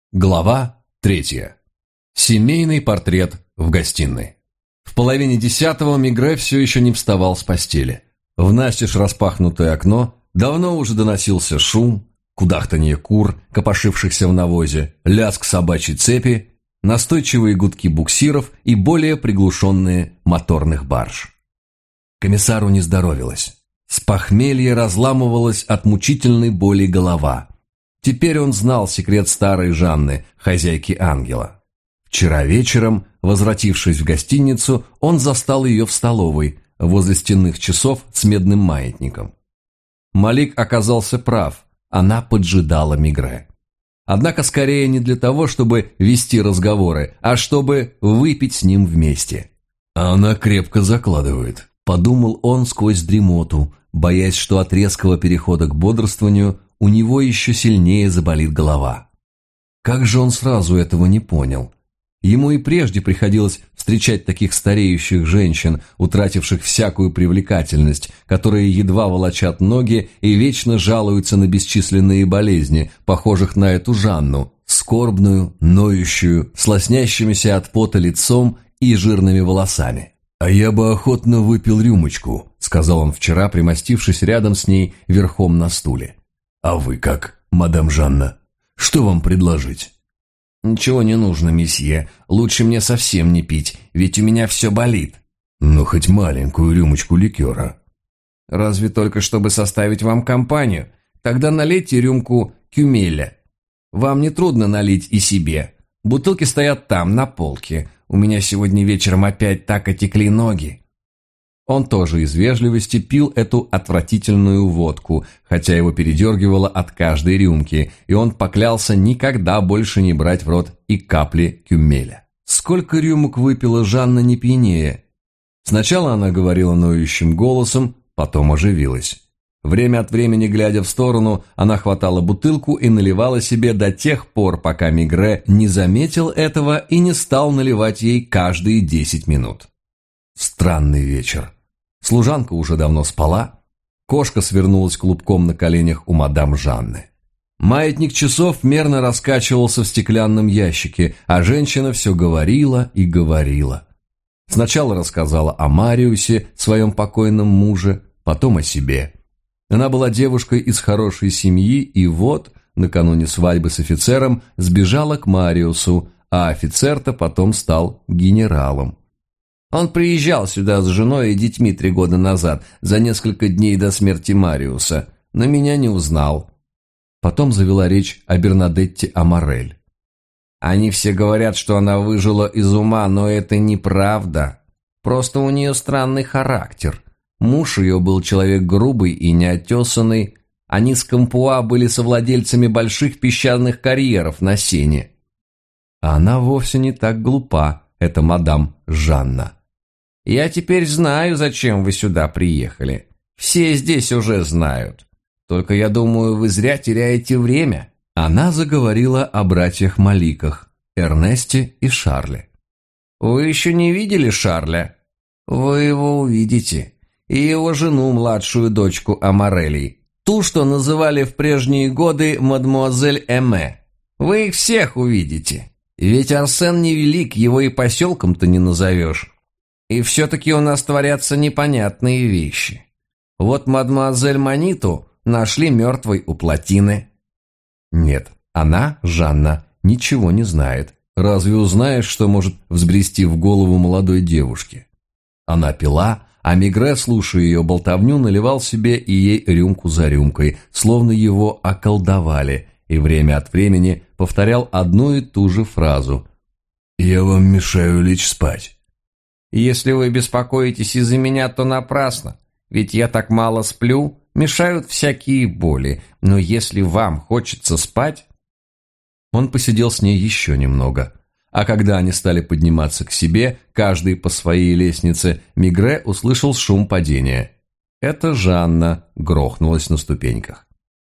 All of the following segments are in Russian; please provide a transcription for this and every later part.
Глава 3. Семейный портрет в гостиной. В половине 10-го Мегре все еще не вставал с постели. В настежь распахнутое окно давно уже доносился шум, кудахтанье кур, копошившихся в навозе, лязг собачьей цепи, настойчивые гудки буксиров и более приглушенные моторных барж. Комиссару не здоровилось. С похмелья разламывалась от мучительной боли голова. Теперь он знал секрет старой Жанны, хозяйки ангела. Вчера вечером, возвратившись в гостиницу, он застал ее в столовой, возле стенных часов с медным маятником. Малик оказался прав, она поджидала Мегре. Однако скорее не для того, чтобы вести разговоры, а чтобы выпить с ним вместе. «А она крепко закладывает», — подумал он сквозь дремоту, боясь, что от резкого перехода к бодрствованию у него еще сильнее заболит голова. Как же он сразу этого не понял? Ему и прежде приходилось встречать таких стареющих женщин, утративших всякую привлекательность, которые едва волочат ноги и вечно жалуются на бесчисленные болезни, похожих на эту Жанну, скорбную, ноющую, с лоснящимися от пота лицом и жирными волосами. «А я бы охотно выпил рюмочку», — сказал он вчера, примостившись рядом с ней верхом на стуле. «А вы как, мадам Жанна? Что вам предложить?» «Ничего не нужно, месье. Лучше мне совсем не пить, ведь у меня все болит». «Ну, хоть маленькую рюмочку ликера». «Разве только чтобы составить вам компанию? Тогда налейте рюмку кюмеля. Вам не трудно налить и себе. Бутылки стоят там, на полке. У меня сегодня вечером опять так отекли ноги». Он тоже из вежливости пил эту отвратительную водку, хотя его передергивало от каждой рюмки, и он поклялся никогда больше не брать в рот и капли кюмеля. Сколько рюмок выпила Жанна не пьянее? Сначала она говорила ноющим голосом, потом оживилась. Время от времени, глядя в сторону, она хватала бутылку и наливала себе до тех пор, пока Мегре не заметил этого и не стал наливать ей каждые 10 минут. Странный вечер. Служанка уже давно спала, кошка свернулась клубком на коленях у мадам Жанны. Маятник часов мерно раскачивался в стеклянном ящике, а женщина все говорила и говорила. Сначала рассказала о Мариусе, своем покойном муже, потом о себе. Она была девушкой из хорошей семьи и вот, накануне свадьбы с офицером, сбежала к Мариусу, а офицер-то потом стал генералом. Он приезжал сюда с женой и детьми 3 года назад, за несколько дней до смерти Мариуса, но меня не узнал. Потом завела речь о Бернадетте Аморель. Они все говорят, что она выжила из ума, но это неправда. Просто у нее странный характер. Муж ее был человек грубый и неотесанный. Они с Кампуа были совладельцами больших песчаных карьеров на Сене. А она вовсе не так глупа, эта мадам Жанна. «Я теперь знаю, зачем вы сюда приехали. Все здесь уже знают. Только, я думаю, вы зря теряете время». Она заговорила о братьях Маликах, Эрнесте и Шарле. «Вы еще не видели Шарля? Вы его увидите. И его жену, младшую дочку Аморелей. Ту, что называли в прежние годы мадемуазель Эме. Вы их всех увидите. Ведь Арсен невелик, его и поселком-то не назовешь. И все-таки у нас творятся непонятные вещи. Вот мадемуазель Маниту нашли мертвой у плотины». Нет, она, Жанна, ничего не знает. Разве узнаешь, что может взбрести в голову молодой девушке? Она пила, а Мегре, слушая ее болтовню, наливал себе и ей рюмку за рюмкой, словно его околдовали, и время от времени повторял одну и ту же фразу. «Я вам мешаю лечь спать». «Если вы беспокоитесь из-за меня, то напрасно, ведь я так мало сплю, мешают всякие боли, но если вам хочется спать...» Он посидел с ней еще немного, а когда они стали подниматься к себе, каждый по своей лестнице, Мегре услышал шум падения. Это Жанна грохнулась на ступеньках.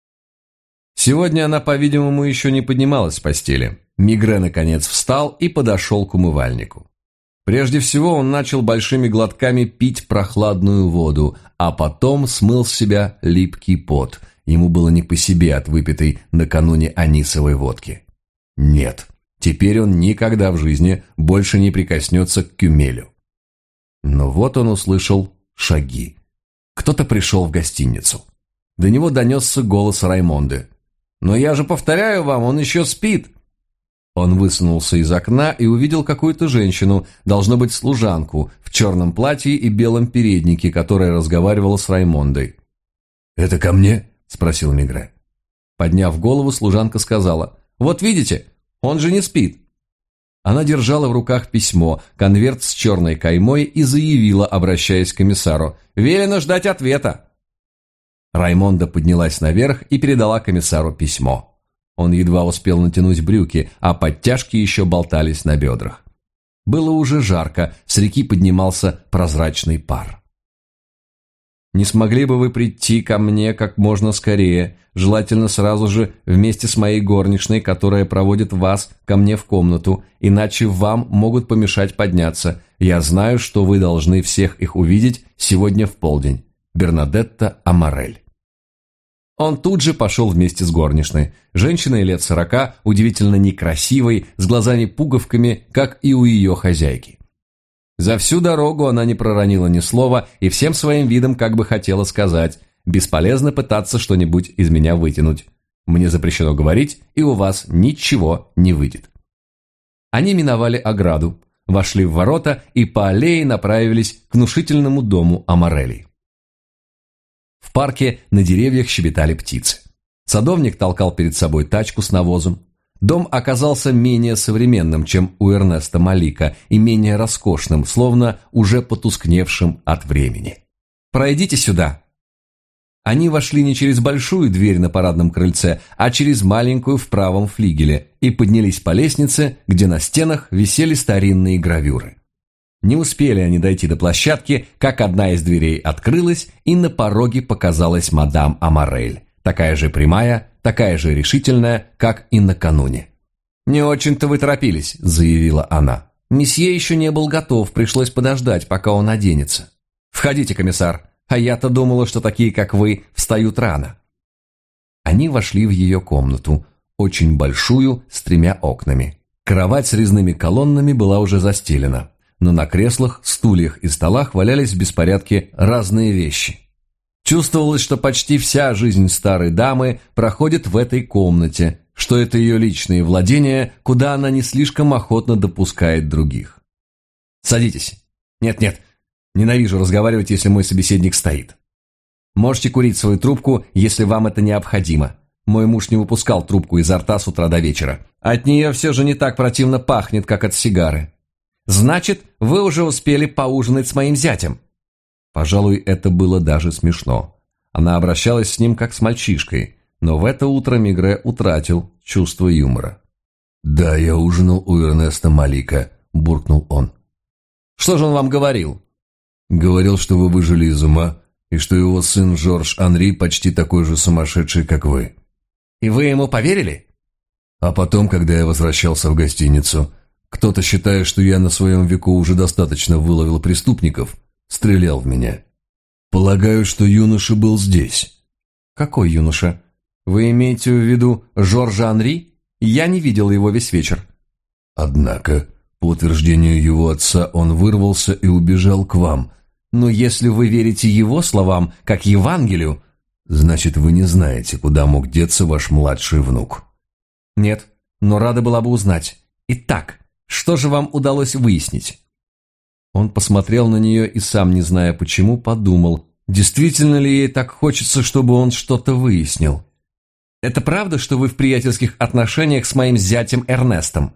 Сегодня она, по-видимому, еще не поднималась с постели. Мегре, наконец, встал и подошел к умывальнику. Прежде всего он начал большими глотками пить прохладную воду, а потом смыл с себя липкий пот. Ему было не по себе от выпитой накануне анисовой водки. Нет, теперь он никогда в жизни больше не прикоснется к Кюмелю. Но вот он услышал шаги. Кто-то пришел в гостиницу. До него донесся голос Раймонды. «Но я же повторяю вам, он еще спит!» Он высунулся из окна и увидел какую-то женщину, должно быть служанку, в черном платье и белом переднике, которая разговаривала с Раймондой. «Это ко мне?» – спросил Мигре. Подняв голову, служанка сказала: «Вот видите, он же не спит». Она держала в руках письмо, конверт с черной каймой и заявила, обращаясь к комиссару: «Велено ждать ответа». Раймонда поднялась наверх и передала комиссару письмо. Он едва успел натянуть брюки, а подтяжки еще болтались на бедрах. Было уже жарко, с реки поднимался прозрачный пар. «Не смогли бы вы прийти ко мне как можно скорее, желательно сразу же вместе с моей горничной, которая проводит вас ко мне в комнату, иначе вам могут помешать подняться. Я знаю, что вы должны всех их увидеть сегодня в полдень. Бернадетта Амарель». Он тут же пошел вместе с горничной. Женщиной лет 40, удивительно некрасивой, с глазами-пуговками, как и у ее хозяйки. За всю дорогу она не проронила ни слова и всем своим видом как бы хотела сказать: «Бесполезно пытаться что-нибудь из меня вытянуть. Мне запрещено говорить, и у вас ничего не выйдет». Они миновали ограду, вошли в ворота и по аллее направились к внушительному дому Амарелей. В парке на деревьях щебетали птицы. Садовник толкал перед собой тачку с навозом. Дом оказался менее современным, чем у Эрнеста Малика, и менее роскошным, словно уже потускневшим от времени. «Пройдите сюда». Они вошли не через большую дверь на парадном крыльце, а через маленькую в правом флигеле и поднялись по лестнице, где на стенах висели старинные гравюры. Не успели они дойти до площадки, как одна из дверей открылась, и на пороге показалась мадам Амарель, такая же прямая, такая же решительная, как и накануне. «Не очень-то вы торопились», — заявила она. «Месье еще не был готов, пришлось подождать, пока он оденется. Входите, комиссар, а я-то думала, что такие, как вы, встают рано». Они вошли в ее комнату, очень большую, с 3 окнами. Кровать с резными колоннами была уже застелена, но на креслах, стульях и столах валялись в беспорядке разные вещи. Чувствовалось, что почти вся жизнь старой дамы проходит в этой комнате, что это ее личные владения, куда она не слишком охотно допускает других. «Садитесь». «Нет-нет, ненавижу разговаривать, если мой собеседник стоит. Можете курить свою трубку, если вам это необходимо. Мой муж не выпускал трубку изо рта с утра до вечера. От нее все же не так противно пахнет, как от сигары. Значит, вы уже успели поужинать с моим зятем». Пожалуй, это было даже смешно. Она обращалась с ним как с мальчишкой, но в это утро Мигре утратил чувство юмора. «Да, я ужинал у Эрнеста Малика», – буркнул он. «Что же он вам говорил?» «Говорил, что вы выжили из ума, и что его сын Жорж Анри почти такой же сумасшедший, как вы». «И вы ему поверили?» «А потом, когда я возвращался в гостиницу, кто-то, считая, что я на своем веку уже достаточно выловил преступников, стрелял в меня. Полагаю, что юноша был здесь». «Какой юноша? Вы имеете в виду Жоржа Анри? Я не видел его весь вечер». «Однако, по утверждению его отца, он вырвался и убежал к вам. Но если вы верите его словам, как Евангелию, значит, вы не знаете, куда мог деться ваш младший внук». «Нет, но рада была бы узнать. Итак, что же вам удалось выяснить?» Он посмотрел на нее и, сам не зная почему, подумал, действительно ли ей так хочется, чтобы он что-то выяснил. «Это правда, что вы в приятельских отношениях с моим зятем Эрнестом?»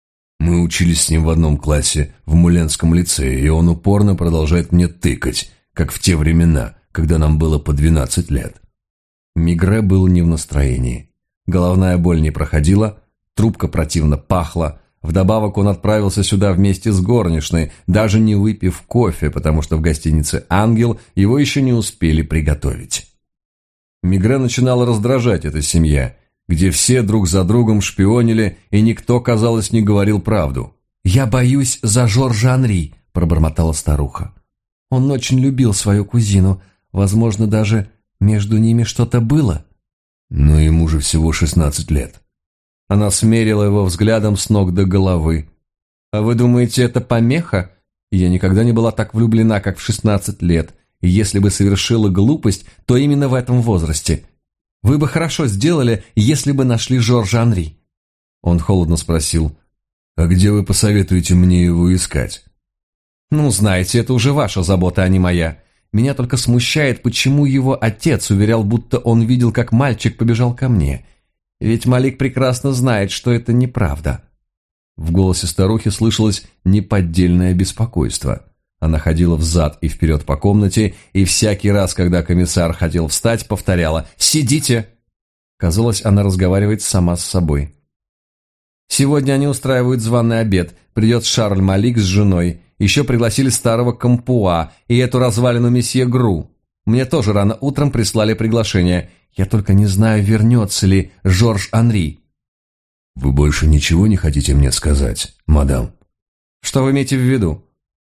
«Мы учились с ним в одном классе в Муленском лицее, и он упорно продолжает мне тыкать, как в те времена, когда нам было по 12 лет». Мигре был не в настроении. Головная боль не проходила, трубка противно пахла. Вдобавок он отправился сюда вместе с горничной, даже не выпив кофе, потому что в гостинице «Ангел» его еще не успели приготовить. Мигре начинала раздражать эта семья, где все друг за другом шпионили, и никто, казалось, не говорил правду. «Я боюсь за Жоржа Анри», – пробормотала старуха. «Он очень любил свою кузину. Возможно, даже между ними что-то было». «Но ему же всего 16 лет». Она смерила его взглядом с ног до головы. «А вы думаете, это помеха? Я никогда не была так влюблена, как в 16 лет. И если бы совершила глупость, то именно в этом возрасте. Вы бы хорошо сделали, если бы нашли Жоржа Анри». Он холодно спросил: «А где вы посоветуете мне его искать?» «Ну, знаете, это уже ваша забота, а не моя. Меня только смущает, почему его отец уверял, будто он видел, как мальчик побежал ко мне. Ведь Малик прекрасно знает, что это неправда». В голосе старухи слышалось неподдельное беспокойство. Она ходила взад и вперед по комнате, и всякий раз, когда комиссар хотел встать, повторяла: «Сидите!» Казалось, она разговаривает сама с собой. «Сегодня они устраивают званый обед. Придет Шарль Малик с женой. Еще пригласили старого Кампуа и эту развалину месье Гру. Мне тоже рано утром прислали приглашение. Я только не знаю, вернется ли Жорж Анри». «Вы больше ничего не хотите мне сказать, мадам?» «Что вы имеете в виду?»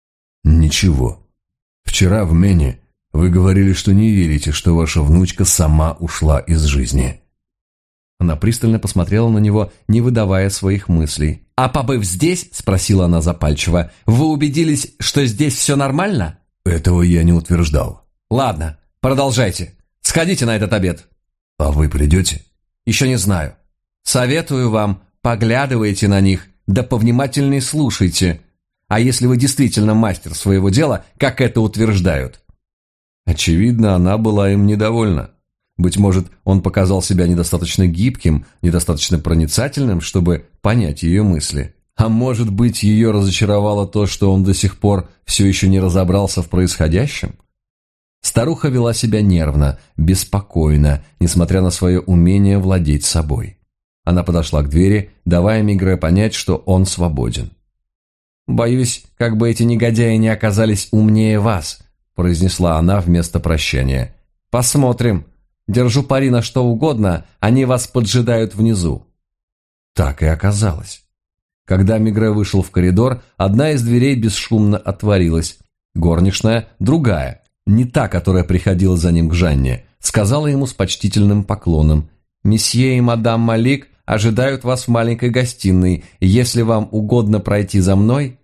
«Ничего. Вчера в Мене вы говорили, что не верите, что ваша внучка сама ушла из жизни». Она пристально посмотрела на него, не выдавая своих мыслей. «А побыв здесь, — спросила она запальчиво, — вы убедились, что здесь все нормально?» «Этого я не утверждал». «Ладно, продолжайте. Сходите на этот обед». «А вы придете?» «Еще не знаю. Советую вам, поглядывайте на них, да повнимательней слушайте. А если вы действительно мастер своего дела, как это утверждают?» Очевидно, она была им недовольна. Быть может, он показал себя недостаточно гибким, недостаточно проницательным, чтобы понять ее мысли. А может быть, ее разочаровало то, что он до сих пор все еще не разобрался в происходящем? Старуха вела себя нервно, беспокойно, несмотря на свое умение владеть собой. Она подошла к двери, давая Мигре понять, что он свободен. «Боюсь, как бы эти негодяи не оказались умнее вас», произнесла она вместо прощания. «Посмотрим. Держу пари на что угодно, они вас поджидают внизу». Так и оказалось. Когда Мигре вышел в коридор, одна из дверей бесшумно отворилась. Горничная, другая, не та, которая приходила за ним к Жанне, сказала ему с почтительным поклоном: «Месье и мадам Малик ожидают вас в маленькой гостиной. Если вам угодно пройти за мной...»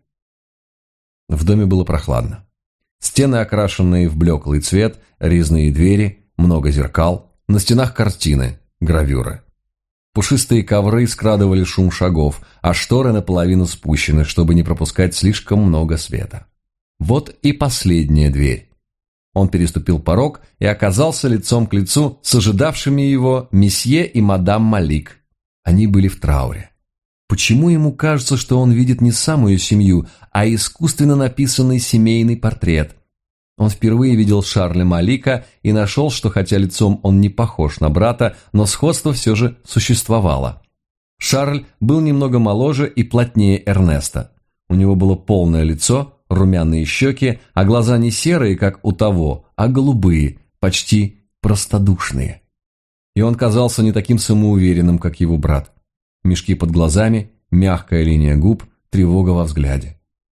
В доме было прохладно. Стены, окрашенные в блеклый цвет, резные двери, много зеркал, на стенах картины, гравюры. Пушистые ковры скрадывали шум шагов, а шторы наполовину спущены, чтобы не пропускать слишком много света. Вот и последняя дверь. Он переступил порог и оказался лицом к лицу с ожидавшими его месье и мадам Малик. Они были в трауре. Почему ему кажется, что он видит не самую семью, а искусственно написанный семейный портрет? Он впервые видел Шарля Малика и нашел, что хотя лицом он не похож на брата, но сходство все же существовало. Шарль был немного моложе и плотнее Эрнеста. У него было полное лицо, румяные щеки, а глаза не серые, как у того, а голубые, почти простодушные. И он казался не таким самоуверенным, как его брат. Мешки под глазами, мягкая линия губ, тревога во взгляде.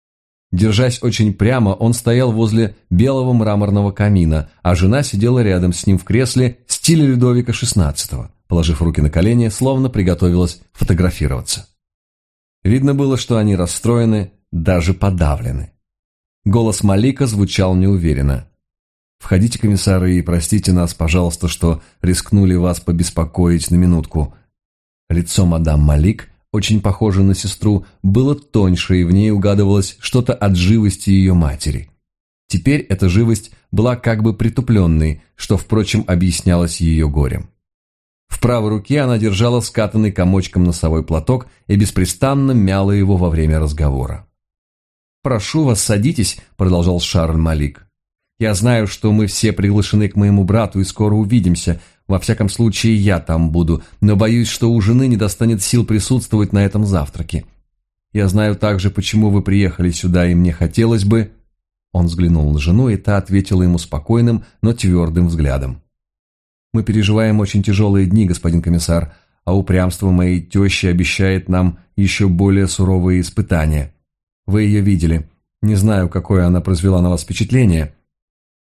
Держась очень прямо, он стоял возле белого мраморного камина, а жена сидела рядом с ним в кресле в стиле Людовика XVI, положив руки на колени, словно приготовилась фотографироваться. Видно было, что они расстроены, даже подавлены. Голос Малика звучал неуверенно. «Входите, комиссар, и простите нас, пожалуйста, что рискнули вас побеспокоить на минутку». Лицо мадам Малик, очень похоже на сестру, было тоньше, и в ней угадывалось что-то от живости ее матери. Теперь эта живость была как бы притупленной, что, впрочем, объяснялось ее горем. В правой руке она держала скатанный комочком носовой платок и беспрестанно мяла его во время разговора. «Прошу вас, садитесь», — продолжал Шарль Малик. «Я знаю, что мы все приглашены к моему брату и скоро увидимся. Во всяком случае, я там буду, но боюсь, что у жены не достанет сил присутствовать на этом завтраке. Я знаю также, почему вы приехали сюда, и мне хотелось бы...» Он взглянул на жену, и та ответила ему спокойным, но твердым взглядом. «Мы переживаем очень тяжелые дни, господин комиссар, а упрямство моей тещи обещает нам еще более суровые испытания. Вы ее видели. Не знаю, какое она произвела на вас впечатление».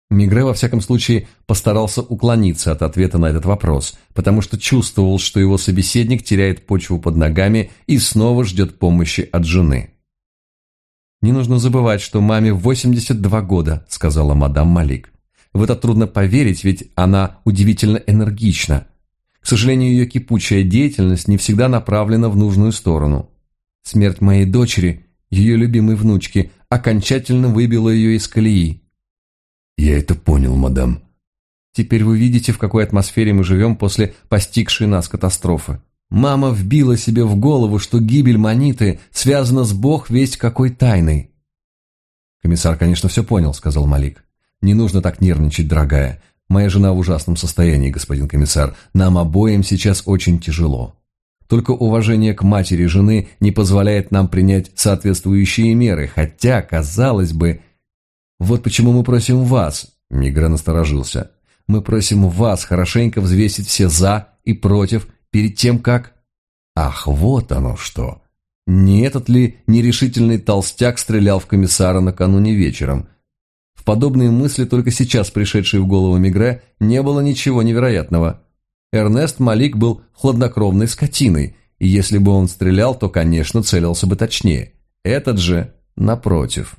Мигре, во всяком случае, постарался уклониться от ответа на этот вопрос, потому что чувствовал, что его собеседник теряет почву под ногами и снова ждет помощи от жены. «Не нужно забывать, что маме 82 года», — сказала мадам Малик. «В это трудно поверить, ведь она удивительно энергична. К сожалению, ее кипучая деятельность не всегда направлена в нужную сторону. Смерть моей дочери, ее любимой внучки, окончательно выбила ее из колеи». «Я это понял, мадам». «Теперь вы видите, в какой атмосфере мы живем после постигшей нас катастрофы. Мама вбила себе в голову, что гибель Маниты связана с бог весть какой тайной». «Комиссар, конечно, все понял», — сказал Малик. «Не нужно так нервничать, дорогая. Моя жена в ужасном состоянии, господин комиссар. Нам обоим сейчас очень тяжело. Только уважение к матери жены не позволяет нам принять соответствующие меры, хотя, казалось бы... Вот почему мы просим вас», — Мигре насторожился, «мы просим вас хорошенько взвесить все «за» и «против» перед тем, как...» «Ах, вот оно что! Не этот ли нерешительный толстяк стрелял в комиссара накануне вечером?» В подобные мысли, только сейчас пришедшие в голову Мигре, не было ничего невероятного. Эрнест Малик был хладнокровной скотиной, и если бы он стрелял, то, конечно, целился бы точнее. Этот же напротив.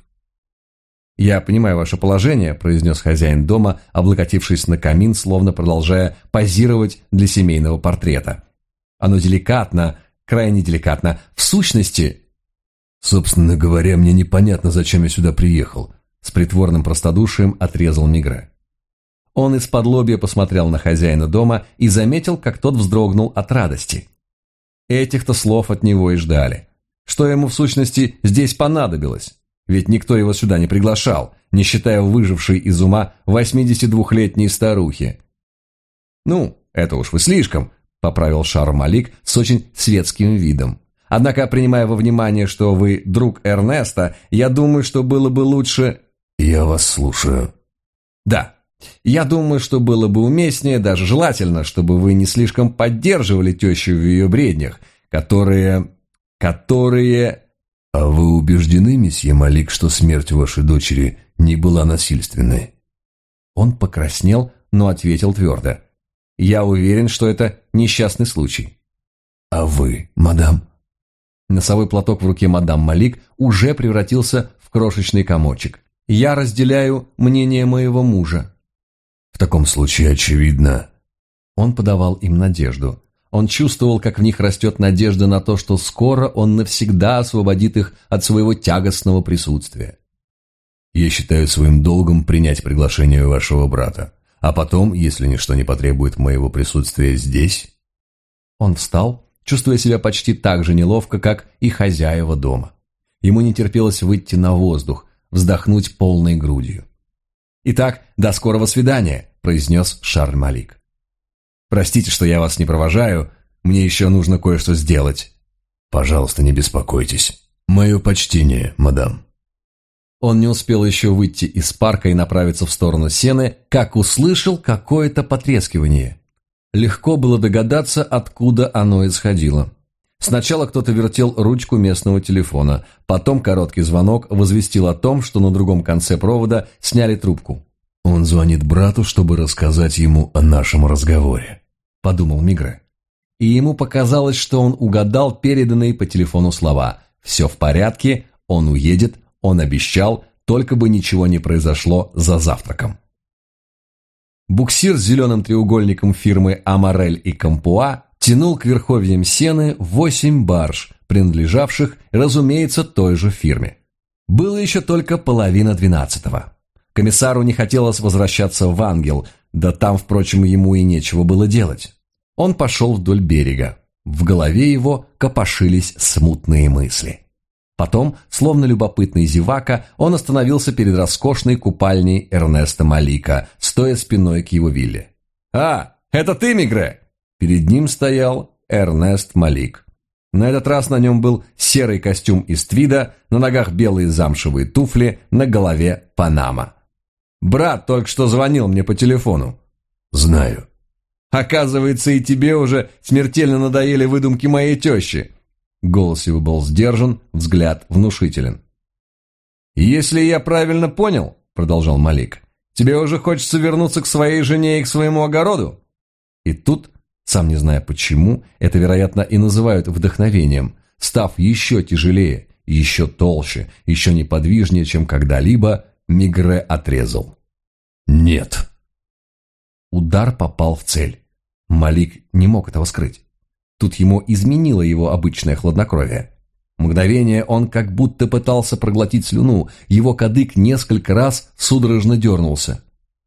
«Я понимаю ваше положение», — произнес хозяин дома, облокотившись на камин, словно продолжая позировать для семейного портрета. «Оно деликатно, крайне деликатно. В сущности...» «Собственно говоря, мне непонятно, зачем я сюда приехал», — с притворным простодушием отрезал Мигре. Он исподлобья посмотрел на хозяина дома и заметил, как тот вздрогнул от радости. Этих-то слов от него и ждали. Что ему в сущности здесь понадобилось? Ведь никто его сюда не приглашал, не считая выжившей из ума 82-летней старухи. «Ну, это уж вы слишком», — поправил Шар Малик с очень светским видом. «Однако, принимая во внимание, что вы друг Эрнеста, я думаю, что было бы лучше...» «Я вас слушаю». «Да, я думаю, что было бы уместнее, даже желательно, чтобы вы не слишком поддерживали тещу в ее бреднях, которые... «А вы убеждены, месье Малик, что смерть вашей дочери не была насильственной?» Он покраснел, но ответил твердо. «Я уверен, что это несчастный случай». «А вы, мадам?» Носовой платок в руке мадам Малик уже превратился в крошечный комочек. «Я разделяю мнение моего мужа». «В таком случае, очевидно...» Он подавал им надежду. Он чувствовал, как в них растет надежда на то, что скоро он навсегда освободит их от своего тягостного присутствия. «Я считаю своим долгом принять приглашение вашего брата, а потом, если ничто не потребует моего присутствия здесь...» Он встал, чувствуя себя почти так же неловко, как и хозяева дома. Ему не терпелось выйти на воздух, вздохнуть полной грудью. «Итак, до скорого свидания», — произнес Шарль Малик. «Простите, что я вас не провожаю, мне еще нужно кое-что сделать». «Пожалуйста, не беспокойтесь. Мое почтение, мадам». Он не успел еще выйти из парка и направиться в сторону Сены, как услышал какое-то потрескивание. Легко было догадаться, откуда оно исходило. Сначала кто-то вертел ручку местного телефона, потом короткий звонок возвестил о том, что на другом конце провода сняли трубку. «Он звонит брату, чтобы рассказать ему о нашем разговоре», — подумал Мигре. И ему показалось, что он угадал переданные по телефону слова. «Все в порядке, он уедет, он обещал, только бы ничего не произошло за завтраком». Буксир с зеленым треугольником фирмы «Амарель и Кампуа» тянул к верховьям Сены 8 барж, принадлежавших, разумеется, той же фирме. Было еще только 11:30. Комиссару не хотелось возвращаться в Ангел, да там, впрочем, ему и нечего было делать. Он пошел вдоль берега. В голове его копошились смутные мысли. Потом, словно любопытный зевака, он остановился перед роскошной купальней Эрнеста Малика, стоя спиной к его вилле. «А, это ты, Мигре?» Перед ним стоял Эрнест Малик. На этот раз на нем был серый костюм из твида, на ногах белые замшевые туфли, на голове панама. «Брат только что звонил мне по телефону». «Знаю». «Оказывается, и тебе уже смертельно надоели выдумки моей тещи». Голос его был сдержан, взгляд внушителен. «Если я правильно понял, — продолжал Малик, — Тебе уже хочется вернуться к своей жене и к своему огороду?» И тут, сам не зная почему, это, вероятно, и называют вдохновением, став еще тяжелее, еще толще, еще неподвижнее, чем когда-либо, Мигре отрезал: «Нет». Удар попал в цель. Малик не мог этого скрыть. Тут ему изменило его обычное хладнокровие. Мгновение он как будто пытался проглотить слюну, его кадык несколько раз судорожно дернулся.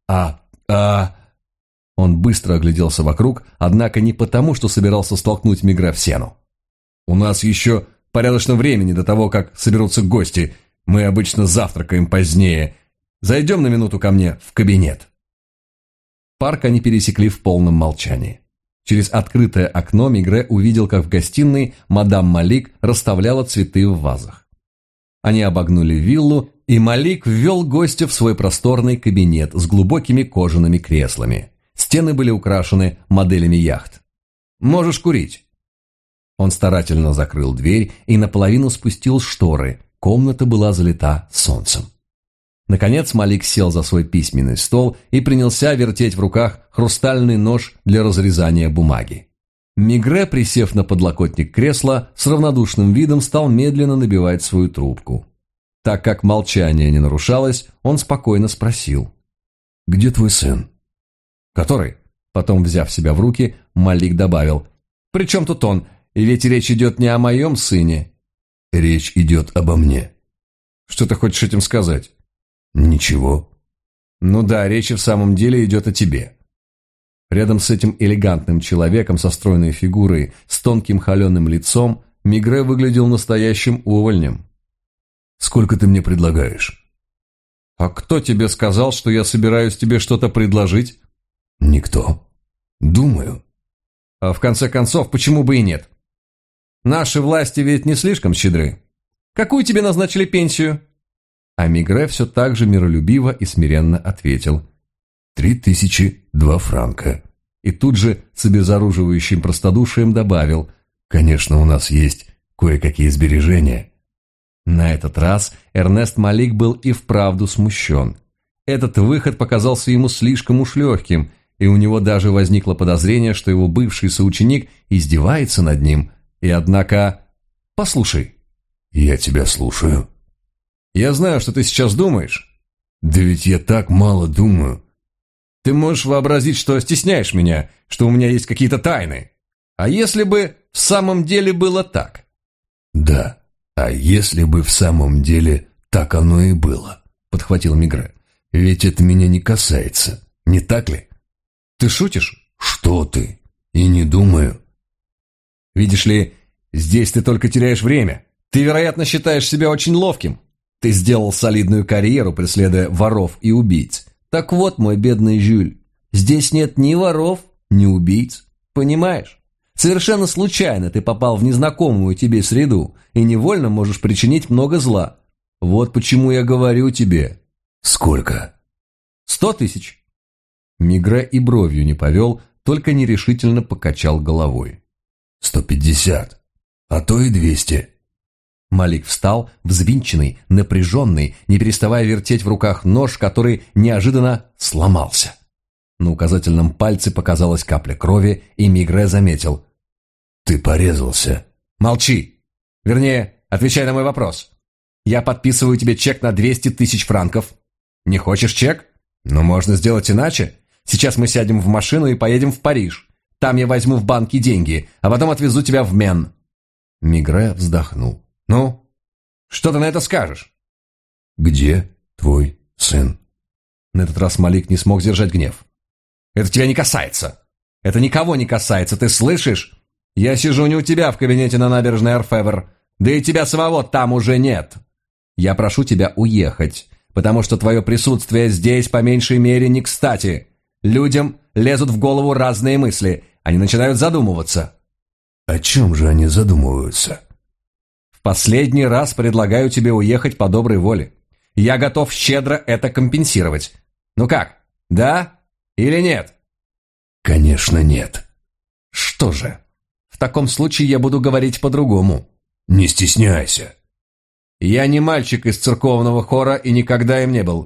Он быстро огляделся вокруг, однако не потому, что собирался столкнуть Мигре в сену. «У нас еще порядочно времени до того, как соберутся гости. Мы обычно завтракаем позднее. Зайдем на минуту ко мне в кабинет». Парк они пересекли в полном молчании. Через открытое окно Мигре увидел, как в гостиной мадам Малик расставляла цветы в вазах. Они обогнули виллу, и Малик ввел гостя в свой просторный кабинет с глубокими кожаными креслами. Стены были украшены моделями яхт. «Можешь курить». Он старательно закрыл дверь и наполовину спустил шторы. Комната была залита солнцем. Наконец Малик сел за свой письменный стол и принялся вертеть в руках хрустальный нож для разрезания бумаги. Мигре, присев на подлокотник кресла, с равнодушным видом стал медленно набивать свою трубку. Так как молчание не нарушалось, он спокойно спросил: «Где твой сын?» «Который?» Потом, взяв себя в руки, Малик добавил: «При чем тут он? И ведь речь идет не о моем сыне». «Речь идет обо мне». «Что ты хочешь этим сказать?» «Ничего». «Ну да, речь в самом деле идет о тебе». Рядом с этим элегантным человеком со стройной фигурой, с тонким холеным лицом, Мигре выглядел настоящим увольнем. «Сколько ты мне предлагаешь?» «А кто тебе сказал, что я собираюсь тебе что-то предложить?» «Никто. Думаю». «А в конце концов, почему бы и нет? Наши власти ведь не слишком щедры. Какую тебе назначили пенсию?» А Мигре все так же миролюбиво и смиренно ответил: 3002 франка. И тут же с обезоруживающим простодушием добавил: «Конечно, у нас есть кое-какие сбережения». На этот раз Эрнест Малик был и вправду смущен. Этот выход показался ему слишком уж легким, и у него даже возникло подозрение, что его бывший соученик издевается над ним. И однако... «Послушай». «Я тебя слушаю». «Я знаю, что ты сейчас думаешь». «Да ведь я так мало думаю». «Ты можешь вообразить, что стесняешь меня, что у меня есть какие-то тайны. А если бы в самом деле было так?» «Да, а если бы в самом деле так оно и было», — подхватил Мигре. «Ведь это меня не касается, не так ли?» «Ты шутишь?» «Что ты? И не думаю». «Видишь ли, здесь ты только теряешь время. Ты, вероятно, считаешь себя очень ловким. Ты сделал солидную карьеру, преследуя воров и убийц. Так вот, мой бедный Жюль, здесь нет ни воров, ни убийц. Понимаешь? Совершенно случайно ты попал в незнакомую тебе среду и невольно можешь причинить много зла. Вот почему я говорю тебе». «Сколько?» 100 000. Мигре и бровью не повел, только нерешительно покачал головой. 150, а то и 200. Малик встал, взвинченный, напряженный, не переставая вертеть в руках нож, который неожиданно сломался. На указательном пальце показалась капля крови, и Мигре заметил: «Ты порезался». «Молчи! Вернее, отвечай на мой вопрос. Я подписываю тебе чек на 200 000 франков. Не хочешь чек? Но можно сделать иначе. Сейчас мы сядем в машину и поедем в Париж. Там я возьму в банке деньги, а потом отвезу тебя в Мен». Мигре вздохнул. «Ну, что ты на это скажешь?» «Где твой сын?» На этот раз Малик не смог сдержать гнев. «Это тебя не касается. Это никого не касается, ты слышишь? Я сижу не у тебя в кабинете на набережной Орфевр, да и тебя самого там уже нет. Я прошу тебя уехать, потому что твое присутствие здесь по меньшей мере не кстати. Людям лезут в голову разные мысли, они начинают задумываться». «О чем же они задумываются?» «Последний раз предлагаю тебе уехать по доброй воле. Я готов щедро это компенсировать. Ну как, да или нет?» «Конечно, нет». «Что же, в таком случае я буду говорить по-другому». «Не стесняйся». «Я не мальчик из церковного хора и никогда им не был.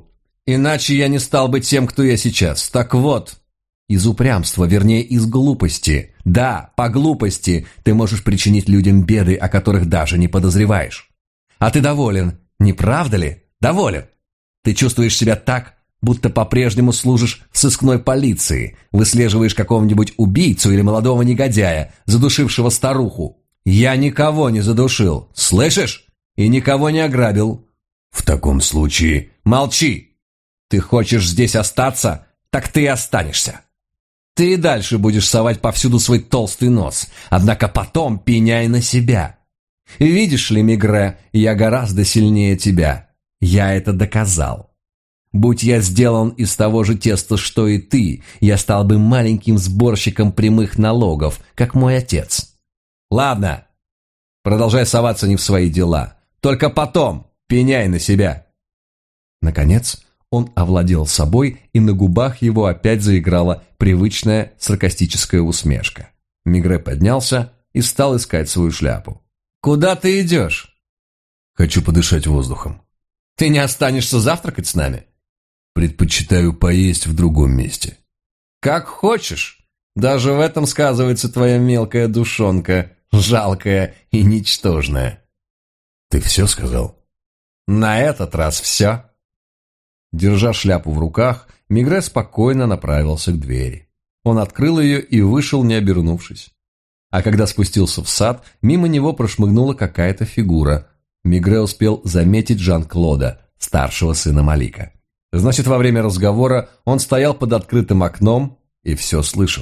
Иначе я не стал бы тем, кто я сейчас. Так вот, из упрямства, вернее, из глупости. Да, по глупости ты можешь причинить людям беды, о которых даже не подозреваешь. А ты доволен, не правда ли? Доволен. Ты чувствуешь себя так, будто по-прежнему служишь в сыскной полиции, выслеживаешь какого-нибудь убийцу или молодого негодяя, задушившего старуху. Я никого не задушил, слышишь? И никого не ограбил. В таком случае молчи. Ты хочешь здесь остаться? Так ты и останешься. Ты и дальше будешь совать повсюду свой толстый нос, однако потом пеняй на себя. Видишь ли, Мигре, я гораздо сильнее тебя. Я это доказал. Будь я сделан из того же теста, что и ты, я стал бы маленьким сборщиком прямых налогов, как мой отец. Ладно, продолжай соваться не в свои дела. Только потом пеняй на себя. Наконец, он овладел собой, и на губах его опять заиграла привычная саркастическая усмешка. Мигре поднялся и стал искать свою шляпу. «Куда ты идешь?» «Хочу подышать воздухом». «Ты не останешься завтракать с нами?» «Предпочитаю поесть в другом месте». «Как хочешь. Даже в этом сказывается твоя мелкая душонка, жалкая и ничтожная». «Ты все сказал?» «На этот раз все». Держа шляпу в руках, Мигре спокойно направился к двери. Он открыл ее и вышел, не обернувшись. А когда спустился в сад, мимо него прошмыгнула какая-то фигура. Мигре успел заметить Жан-Клода, старшего сына Малика. Значит, во время разговора он стоял под открытым окном и все слышал.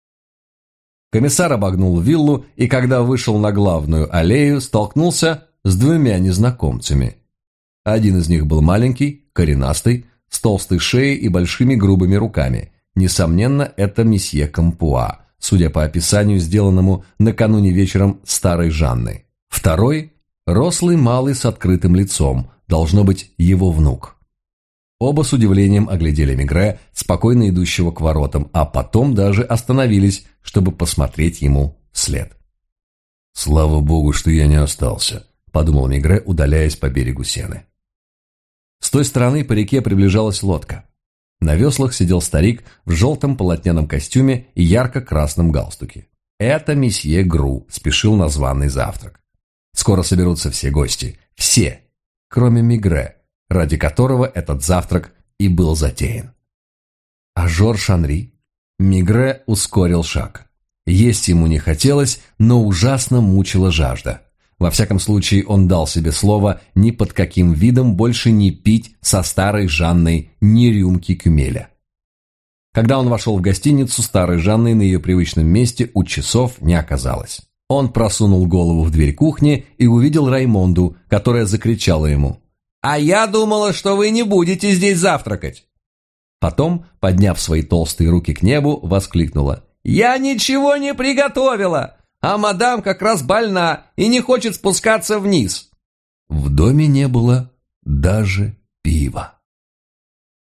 Комиссар обогнул виллу и, когда вышел на главную аллею, столкнулся с двумя незнакомцами. Один из них был маленький, коренастый, с толстой шеей и большими грубыми руками. Несомненно, это месье Кампуа, судя по описанию, сделанному накануне вечером старой Жанны. Второй – рослый малый с открытым лицом, должно быть его внук. Оба с удивлением оглядели Мигре, спокойно идущего к воротам, а потом даже остановились, чтобы посмотреть ему вслед. «Слава богу, что я не остался», – подумал Мигре, удаляясь по берегу Сены. С той стороны по реке приближалась лодка. На веслах сидел старик в желтом полотняном костюме и ярко-красном галстуке. Это месье Гру спешил на званый завтрак. Скоро соберутся все гости, все, кроме Мигре, ради которого этот завтрак и был затеян. А Жорж Анри? Мигре ускорил шаг. Есть ему не хотелось, но ужасно мучила жажда. Во всяком случае, он дал себе слово ни под каким видом больше не пить со старой Жанной ни рюмки кюмеля. Когда он вошел в гостиницу, старой Жанны на ее привычном месте у часов не оказалось. Он просунул голову в дверь кухни и увидел Раймонду, которая закричала ему: «А я думала, что вы не будете здесь завтракать!» Потом, подняв свои толстые руки к небу, воскликнула: «Я ничего не приготовила! А мадам как раз больна и не хочет спускаться вниз». В доме не было даже пива.